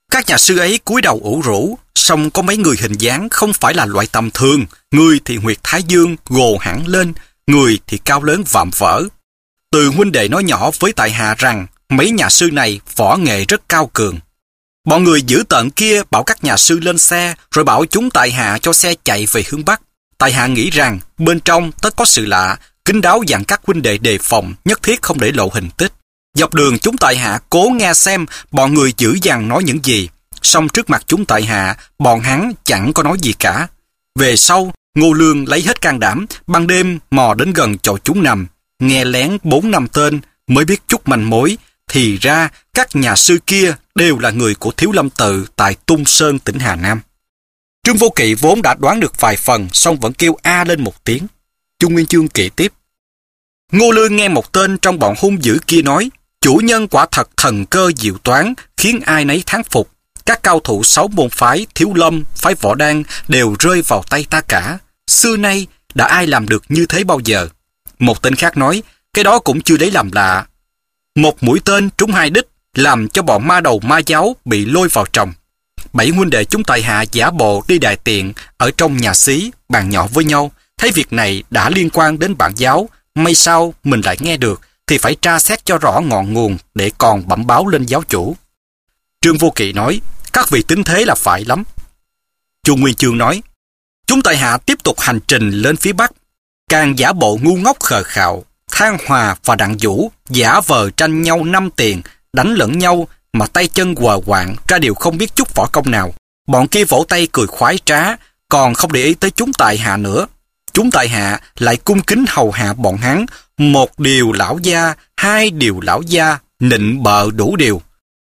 [SPEAKER 1] Các nhà sư ấy cúi đầu ủ rũ, song có mấy người hình dáng không phải là loại tầm thường, người thì huyệt thái dương gồ hẳn lên, người thì cao lớn vạm vỡ. Từ huynh đệ nói nhỏ với tại hạ rằng mấy nhà sư này võ nghệ rất cao cường. Bọn người dữ tợn kia bảo các nhà sư lên xe, rồi bảo chúng tại hạ cho xe chạy về hướng Bắc. Tại hạ nghĩ rằng bên trong tất có sự lạ, kín đáo dặn các huynh đệ đề phòng, nhất thiết không để lộ hình tích. Dọc đường chúng tại hạ cố nghe xem bọn người dữ dằn nói những gì, song trước mặt chúng tại hạ, bọn hắn chẳng có nói gì cả. Về sau, Ngô Lương lấy hết can đảm, ban đêm mò đến gần chỗ chúng nằm, nghe lén bốn năm tên, mới biết chút manh mối. Thì ra các nhà sư kia đều là người của Thiếu Lâm Tự tại Tung Sơn, tỉnh Hà Nam. Trương Vô Kỵ vốn đã đoán được vài phần, song vẫn kêu a lên một tiếng. Chu Nguyên Chương kể tiếp. Ngô Lương nghe một tên trong bọn hung dữ kia nói, chủ nhân quả thật thần cơ diệu toán, khiến ai nấy thán phục. Các cao thủ sáu môn phái Thiếu Lâm, phái Võ Đan đều rơi vào tay ta cả. Xưa nay đã ai làm được như thế bao giờ? Một tên khác nói, cái đó cũng chưa lấy làm lạ. Một mũi tên trúng hai đích, làm cho bọn ma đầu ma giáo bị lôi vào tròng. Bảy huynh đệ chúng tại hạ giả bộ đi đại tiện ở trong nhà xí, bàn nhỏ với nhau. Thấy việc này đã liên quan đến bản giáo, may sao mình lại nghe được, thì phải tra xét cho rõ ngọn nguồn để còn bẩm báo lên giáo chủ. Trương Vô Kỵ nói, các vị tính thế là phải lắm. Chu Nguyên Chương nói, chúng tại hạ tiếp tục hành trình lên phía Bắc, càng giả bộ ngu ngốc khờ khạo. Thang Hòa và Đặng Vũ giả vờ tranh nhau năm tiền, đánh lẫn nhau mà tay chân quờ quạng, ra điều không biết chút võ công nào. Bọn kia vỗ tay cười khoái trá, còn không để ý tới chúng tại hạ nữa. Chúng tại hạ lại cung kính hầu hạ bọn hắn, một điều lão gia, hai điều lão gia, nịnh bợ đủ điều.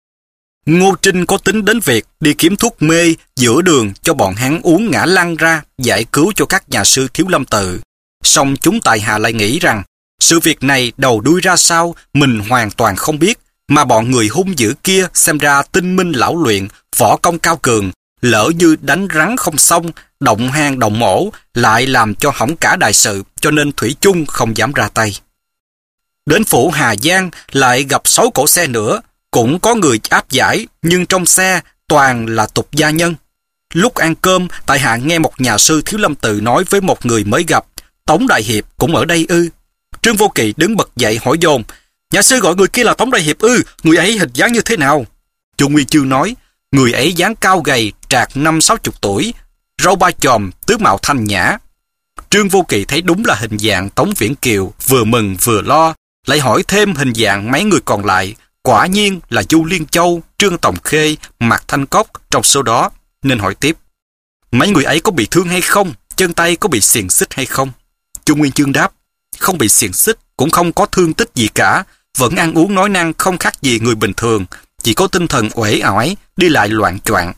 [SPEAKER 1] Ngô Trinh có tính đến việc đi kiếm thuốc mê giữa đường cho bọn hắn uống ngã lăn ra, giải cứu cho các nhà sư Thiếu Lâm Tự. Song chúng tại hạ lại nghĩ rằng sự việc này đầu đuôi ra sao mình hoàn toàn không biết, mà bọn người hung dữ kia xem ra tinh minh lão luyện, võ công cao cường, lỡ như đánh rắn không xong, động hang động mổ, lại làm cho hỏng cả đại sự, cho nên thủy chung không dám ra tay. Đến phủ Hà Giang lại gặp sáu cỗ xe nữa, cũng có người áp giải, nhưng trong xe toàn là tục gia nhân. Lúc ăn cơm, tại hạ nghe một nhà sư Thiếu Lâm Tự nói với một người mới gặp, Tống Đại Hiệp cũng ở đây ư? Trương Vô Kỵ đứng bật dậy hỏi dồn, nhà sư gọi người kia là Tống Đại Hiệp ư? Người ấy hình dáng như thế nào? Chu Nguyên Chương nói, người ấy dáng cao gầy, trạc năm sáu chục tuổi, râu ba chòm, tướng mạo thanh nhã. Trương Vô Kỵ thấy đúng là hình dạng Tống Viễn Kiều, vừa mừng vừa lo, lại hỏi thêm hình dạng mấy người còn lại, quả nhiên là Du Liên Châu, Trương Tòng Khê, Mạc Thanh Cốc trong số đó, nên hỏi tiếp, mấy người ấy có bị thương hay không? Chân tay có bị xiềng xích hay không? Chu Nguyên Chương đáp, không bị xiềng xích, cũng không có thương tích gì cả, vẫn ăn uống nói năng không khác gì người bình thường, chỉ có tinh thần uể oải, đi lại loạn choạng.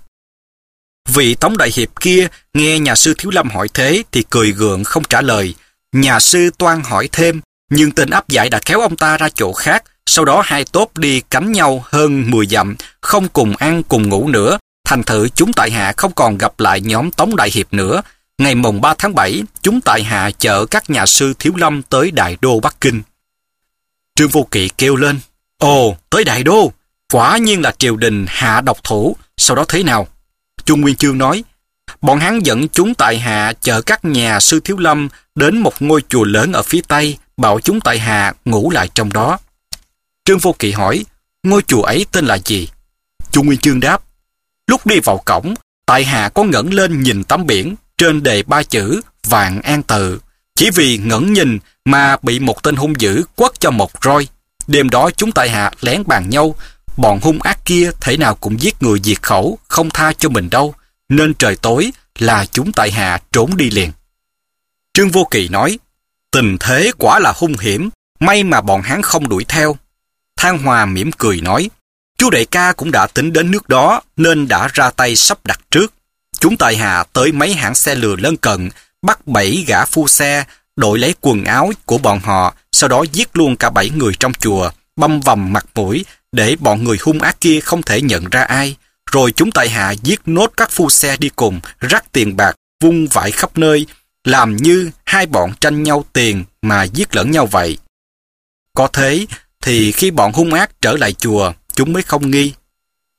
[SPEAKER 1] Vị Tống Đại Hiệp kia nghe nhà sư Thiếu Lâm hỏi thế thì cười gượng không trả lời. Nhà sư toan hỏi thêm, nhưng tên áp giải đã kéo ông ta ra chỗ khác, sau đó hai tốp đi cánh nhau hơn mười dặm, không cùng ăn cùng ngủ nữa. Thành thử chúng tại hạ không còn gặp lại nhóm Tống Đại Hiệp nữa. Ngày mồng ba tháng bảy, chúng tại hạ chở các nhà sư Thiếu Lâm tới Đại Đô Bắc Kinh. Trương Vô Kỵ kêu lên, ồ, tới Đại Đô, quả nhiên là triều đình hạ độc thủ, sau đó thế nào? Chu Nguyên Chương nói, bọn hắn dẫn chúng tại hạ chở các nhà sư Thiếu Lâm đến một ngôi chùa lớn ở phía Tây, bảo chúng tại hạ ngủ lại trong đó. Trương Vô Kỵ hỏi, ngôi chùa ấy tên là gì? Chu Nguyên Chương đáp, lúc đi vào cổng, tại hạ có ngẩng lên nhìn tấm biển, trên đề ba chữ Vạn An Tự. Chỉ vì ngẩng nhìn mà bị một tên hung dữ quất cho một roi. Đêm đó chúng tại hạ lén bàn nhau, bọn hung ác kia thể nào cũng giết người diệt khẩu, không tha cho mình đâu, nên trời tối là chúng tại hạ trốn đi liền. Trương Vô Kỵ nói, tình thế quả là hung hiểm, may mà bọn hắn không đuổi theo. Thang Hòa mỉm cười nói, chú đại ca cũng đã tính đến nước đó nên đã ra tay sắp đặt trước. Chúng tại hạ tới mấy hãng xe lừa lân cận, bắt bảy gã phu xe, đội lấy quần áo của bọn họ, sau đó giết luôn cả bảy người trong chùa, băm vằm mặt mũi, để bọn người hung ác kia không thể nhận ra ai. Rồi chúng tại hạ giết nốt các phu xe đi cùng, rắc tiền bạc, vung vãi khắp nơi, làm như hai bọn tranh nhau tiền mà giết lẫn nhau vậy. Có thế thì khi bọn hung ác trở lại chùa, chúng mới không nghi.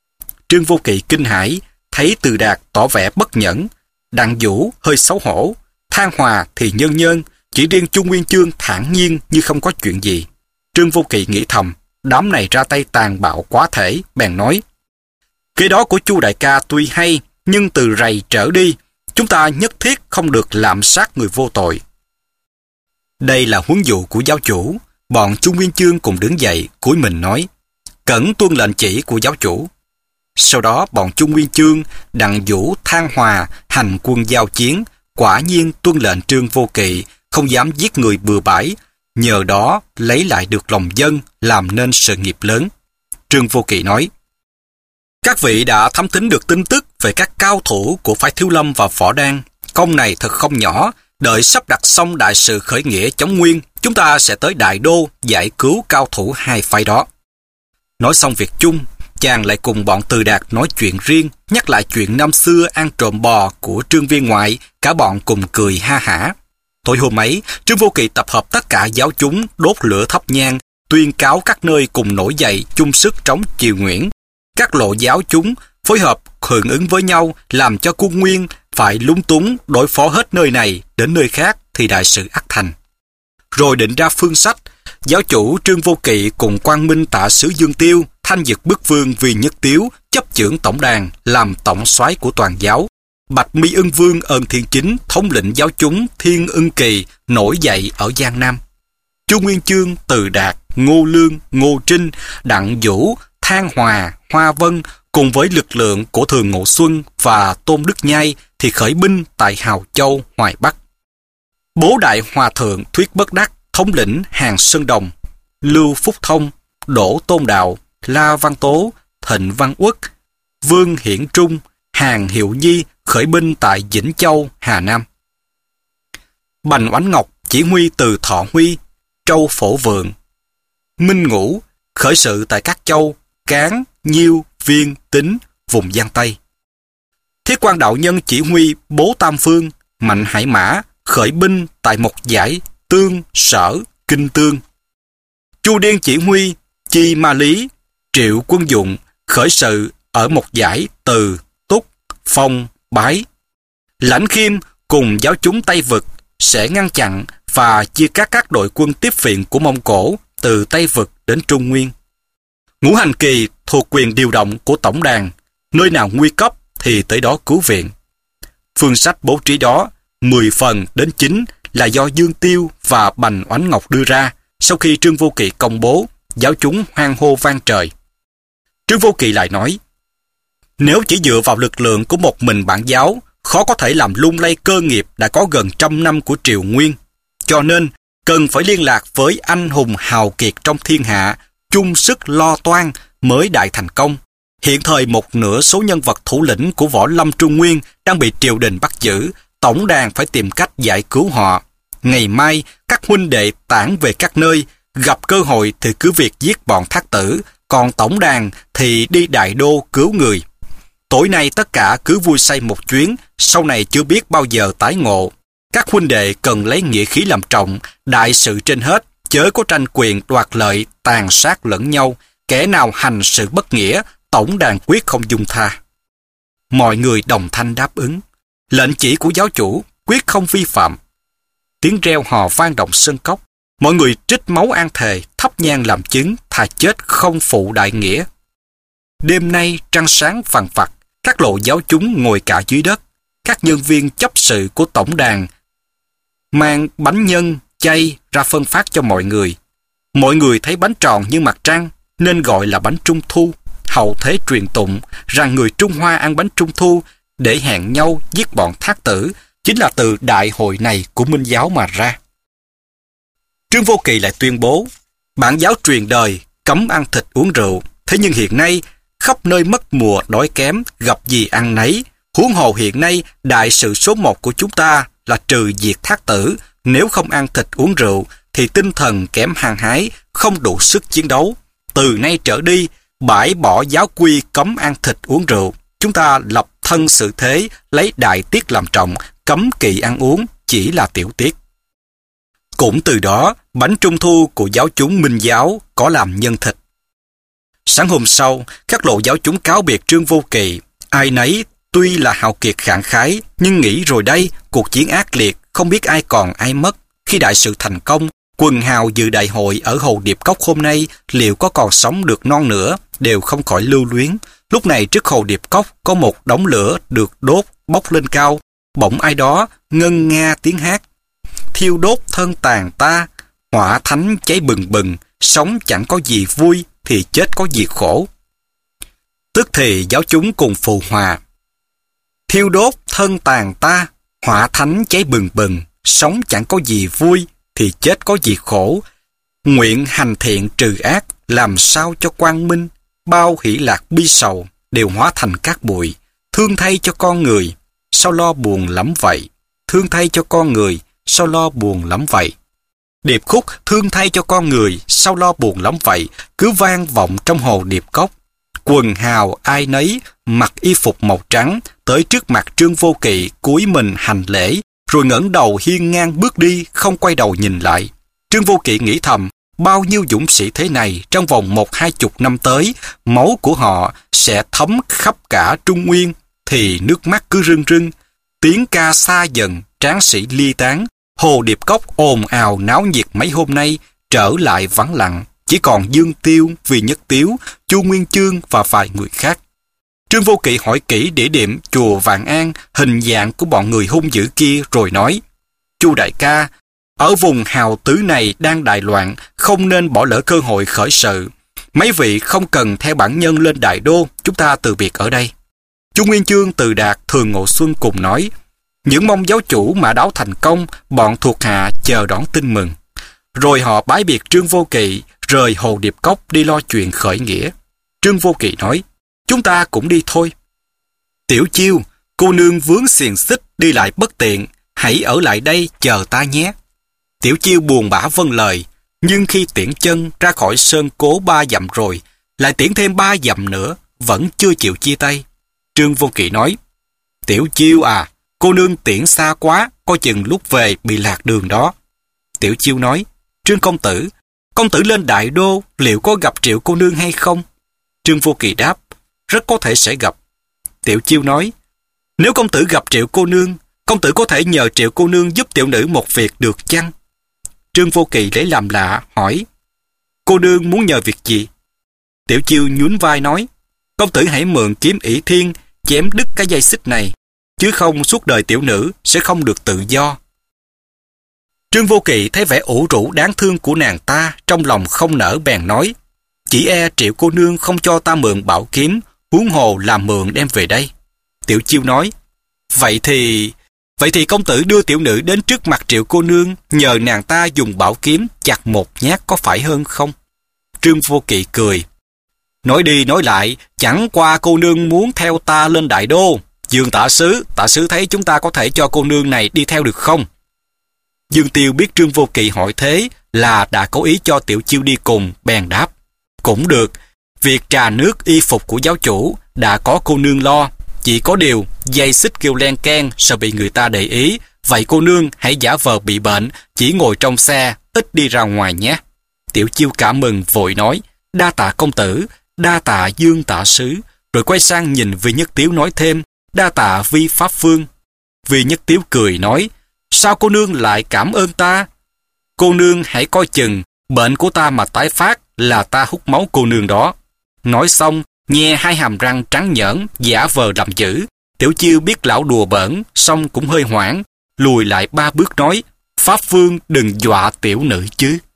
[SPEAKER 1] Trương Vô Kỵ kinh hãi, thấy Từ Đạt tỏ vẻ bất nhẫn, Đặng Vũ hơi xấu hổ, Thang Hòa thì nhơn nhơn, chỉ riêng Chu Nguyên Chương thản nhiên như không có chuyện gì. Trương Vô Kỵ nghĩ thầm, đám này ra tay tàn bạo quá thể, bèn nói: Kế đó của Chu đại ca tuy hay, nhưng từ rày trở đi, chúng ta nhất thiết không được lạm sát người vô tội. Đây là huấn dụ của giáo chủ. Bọn Chu Nguyên Chương cùng đứng dậy, cúi mình nói: Cẩn tuân lệnh chỉ của giáo chủ. Sau đó bọn Chu Nguyên Chương, Đặng Vũ, Thang Hòa hành quân giao chiến, quả nhiên tuân lệnh Trương Vô Kỵ, không dám giết người bừa bãi, nhờ đó lấy lại được lòng dân, làm nên sự nghiệp lớn. Trương Vô Kỵ nói: Các vị đã thám thính được tin tức về các cao thủ của phái Thiếu Lâm và Võ Đan. Công này thật không nhỏ. Đợi sắp đặt xong đại sự khởi nghĩa chống Nguyên, chúng ta sẽ tới Đại Đô giải cứu cao thủ hai phái đó. Nói xong việc chung, chàng lại cùng bọn Từ Đạt nói chuyện riêng, nhắc lại chuyện năm xưa ăn trộm bò của Trương Viên Ngoại, cả bọn cùng cười ha hả. Tối hôm ấy, Trương Vô Kỵ tập hợp tất cả giáo chúng đốt lửa thắp nhang, tuyên cáo các nơi cùng nổi dậy chung sức chống Triều Nguyễn. Các lộ giáo chúng phối hợp hưởng ứng với nhau, làm cho quân Nguyên phải lúng túng đối phó hết nơi này đến nơi khác thì đại sự ắt thành. Rồi định ra phương sách, giáo chủ Trương Vô Kỵ cùng Quang Minh Tạ sứ Dương Tiêu, Thanh Dực Bức Vương Vì Nhất Tiếu chấp chưởng tổng đàn, làm tổng soái của toàn giáo. Bạch Mi Ưng Vương Ơn Thiên Chính thống lĩnh giáo chúng Thiên Ưng Kỳ nổi dậy ở Giang Nam. Chu Nguyên Chương, Từ Đạt, Ngô Lương, Ngô Trinh, Đặng Vũ, Thang Hòa, Hoa Vân cùng với lực lượng của Thường Ngộ Xuân và Tôn Đức Nhai thì khởi binh tại Hào Châu, Hoài Bắc. Bố Đại Hòa Thượng Thuyết Bất Đắc thống lĩnh Hàng Sơn Đồng, Lưu Phúc Thông, Đỗ Tôn Đạo, La Văn Tố, Thịnh Văn Uất, Vương Hiển Trung, Hàng Hiệu Nhi khởi binh tại Vĩnh Châu, Hà Nam. Bành Oánh Ngọc chỉ huy từ Thọ Huy, Châu Phổ Vượng. Minh Ngũ khởi sự tại các châu Cán, Nhiêu, Viên, Tín, vùng Giang Tây. Thiết Quan Đạo Nhân chỉ huy Bố Tam Phương, Mạnh Hải Mã khởi binh tại Mộc Giải, Tương, Sở, Kinh Tương. Chu Điên chỉ huy Chi Ma Lý, Triệu Quân Dụng khởi sự ở Mộc Giải, Từ, Túc, Phong, Bái. Lãnh Khiêm cùng giáo chúng Tây Vực sẽ ngăn chặn và chia cắt các đội quân tiếp viện của Mông Cổ từ Tây Vực đến Trung Nguyên. Ngũ Hành Kỳ thuộc quyền điều động của tổng đàn, nơi nào nguy cấp thì tới đó cứu viện. Phương sách bố trí đó, mười phần đến chín là do Dương Tiêu và Bành Oánh Ngọc đưa ra. Sau khi Trương Vô Kỵ công bố, giáo chúng hoan hô vang trời. Trương Vô Kỵ lại nói: Nếu chỉ dựa vào lực lượng của một mình bản giáo, khó có thể làm lung lay cơ nghiệp đã có gần trăm năm của Triều Nguyên. Cho nên, cần phải liên lạc với anh hùng hào kiệt trong thiên hạ, chung sức lo toan mới đại thành công. Hiện thời một nửa số nhân vật thủ lĩnh của Võ Lâm Trung Nguyên đang bị triều đình bắt giữ, tổng đàn phải tìm cách giải cứu họ. Ngày mai, các huynh đệ tản về các nơi, gặp cơ hội thì cứ việc giết bọn Thác Tử, còn tổng đàn thì đi Đại Đô cứu người. Tối nay tất cả cứ vui say một chuyến, sau này chưa biết bao giờ tái ngộ. Các huynh đệ cần lấy nghĩa khí làm trọng, đại sự trên hết, chớ có tranh quyền đoạt lợi, tàn sát lẫn nhau. Kẻ nào hành sự bất nghĩa, tổng đàn quyết không dung tha. Mọi người đồng thanh đáp ứng. Lệnh chỉ của giáo chủ quyết không vi phạm. Tiếng reo hò vang động sân cốc. Mọi người trích máu an thề, thắp nhang làm chứng, thà chết không phụ đại nghĩa. Đêm nay trăng sáng phàn phặt, các lộ giáo chúng ngồi cả dưới đất. Các nhân viên chấp sự của tổng đàn mang bánh nhân, chay ra phân phát cho mọi người. Mọi người thấy bánh tròn như mặt trăng nên gọi là bánh trung thu. Hậu thế truyền tụng rằng người Trung Hoa ăn bánh trung thu để hẹn nhau giết bọn Thác Tử, chính là từ đại hội này của Minh giáo mà ra. Trương Vô Kỵ lại tuyên bố, bản giáo truyền đời cấm ăn thịt uống rượu, thế nhưng hiện nay khắp nơi mất mùa đói kém, gặp gì ăn nấy. Huống hồ hiện nay đại sự số một của chúng ta là trừ diệt Thác Tử. Nếu không ăn thịt uống rượu thì tinh thần kém hăng hái, không đủ sức chiến đấu. Từ nay trở đi, bãi bỏ giáo quy cấm ăn thịt uống rượu. Chúng ta lập thân sự thế, lấy đại tiết làm trọng, cấm kỵ ăn uống, chỉ là tiểu tiết. Cũng từ đó, bánh trung thu của giáo chúng Minh giáo có làm nhân thịt. Sáng hôm sau, các lộ giáo chúng cáo biệt Trương Vô Kỵ. Ai nấy tuy là hào kiệt khẳng khái, nhưng nghĩ rồi đây, cuộc chiến ác liệt, không biết ai còn ai mất. Khi đại sự thành công, quần hào dự đại hội ở Hồ Điệp Cốc hôm nay liệu có còn sống được non nữa, đều không khỏi lưu luyến. Lúc này trước Hồ Điệp Cốc có một đống lửa được đốt bốc lên cao, bỗng ai đó ngân nga tiếng hát. Thiêu đốt thân tàn ta, hỏa thánh cháy bừng bừng, sống chẳng có gì vui thì chết có gì khổ. Tức thì giáo chúng cùng phù hòa. Thiêu đốt thân tàn ta, hỏa thánh cháy bừng bừng, sống chẳng có gì vui thì chết có gì khổ. Nguyện hành thiện trừ ác, làm sao cho quang minh, bao hỷ lạc bi sầu đều hóa thành cát bụi. Thương thay cho con người, sao lo buồn lắm vậy? Thương thay cho con người, sao lo buồn lắm vậy? Điệp khúc thương thay cho con người, sao lo buồn lắm vậy, cứ vang vọng trong Hồ Điệp Cốc. Quần hào ai nấy mặc y phục màu trắng, tới trước mặt Trương Vô Kỵ cúi mình hành lễ, rồi ngẩng đầu hiên ngang bước đi, không quay đầu nhìn lại. Trương Vô Kỵ nghĩ thầm, bao nhiêu dũng sĩ thế này trong vòng một hai chục năm tới, máu của họ sẽ thấm khắp cả Trung Nguyên, thì nước mắt cứ rưng rưng. Tiếng ca xa dần, tráng sĩ ly tán, Hồ Điệp Cốc ồn ào náo nhiệt mấy hôm nay trở lại vắng lặng, chỉ còn Dương Tiêu, Vì Nhất Tiếu, Chu Nguyên Chương và vài người khác. Trương Vô Kỵ hỏi kỹ địa điểm chùa Vạn An, hình dạng của bọn người hung dữ kia rồi nói: Chu đại ca, ở vùng hào tứ này đang đại loạn, không nên bỏ lỡ cơ hội khởi sự. Mấy vị không cần theo bản nhân lên Đại Đô, chúng ta từ biệt ở đây. Chu Nguyên Chương, Từ Đạt, Thường Ngộ Xuân cùng nói: Những mong giáo chủ mã đáo thành công, bọn thuộc hạ chờ đón tin mừng. Rồi họ bái biệt Trương Vô Kỵ, rời Hồ Điệp Cốc đi lo chuyện khởi nghĩa. Trương Vô Kỵ nói: Chúng ta cũng đi thôi. Tiểu Chiêu, cô nương vướng xiềng xích đi lại bất tiện, hãy ở lại đây chờ ta nhé. Tiểu Chiêu buồn bã vâng lời, nhưng khi tiễn chân ra khỏi sơn cố ba dặm rồi, lại tiễn thêm ba dặm nữa, vẫn chưa chịu chia tay. Trương Vô Kỵ nói: Tiểu Chiêu à, cô nương tiễn xa quá, coi chừng lúc về bị lạc đường đó. Tiểu Chiêu nói: Trương công tử, công tử lên Đại Đô liệu có gặp Triệu cô nương hay không? Trương Vô Kỵ đáp: Rất có thể sẽ gặp. Tiểu Chiêu nói: Nếu công tử gặp Triệu cô nương, công tử có thể nhờ Triệu cô nương giúp tiểu nữ một việc được chăng? Trương Vô Kỵ lấy làm lạ hỏi: Cô nương muốn nhờ việc gì? Tiểu Chiêu nhún vai nói: Công tử hãy mượn kiếm ỷ thiên chém đứt cái dây xích này, chứ không suốt đời tiểu nữ sẽ không được tự do. Trương Vô Kỵ thấy vẻ ủ rũ đáng thương của nàng ta, trong lòng không nỡ bèn nói: Chỉ e Triệu cô nương không cho ta mượn bảo kiếm, huống hồ làm mượn đem về đây. Tiểu Chiêu nói: Vậy thì... Vậy thì công tử đưa tiểu nữ đến trước mặt Triệu cô nương, nhờ nàng ta dùng bảo kiếm chặt một nhát có phải hơn không? Trương Vô Kỵ cười: Nói đi nói lại, chẳng qua cô nương muốn theo ta lên Đại Đô. Dương tả sứ, tả sứ thấy chúng ta có thể cho cô nương này đi theo được không? Dương Tiêu biết Trương Vô Kỵ hỏi thế là đã cố ý cho Tiểu Chiêu đi cùng, bèn đáp: Cũng được, việc trà nước y phục của giáo chủ đã có cô nương lo. Chỉ có điều dây xích kêu len keng, sợ bị người ta để ý. Vậy cô nương hãy giả vờ bị bệnh, chỉ ngồi trong xe, ít đi ra ngoài nhé. Tiểu Chiêu cảm mừng vội nói: Đa tạ công tử, đa tạ Dương tả sứ. Rồi quay sang nhìn Vi Nhất Tiếu nói thêm: Đa tạ Vi Pháp Phương. Vi Nhất Tiếu cười nói: Sao cô nương lại cảm ơn ta? Cô nương hãy coi chừng, bệnh của ta mà tái phát là ta hút máu cô nương đó. Nói xong, nhe hai hàm răng trắng nhởn, giả vờ làm dữ. Tiểu Chiêu biết lão đùa bỡn, xong cũng hơi hoảng, lùi lại ba bước nói: Pháp Phương đừng dọa tiểu nữ chứ.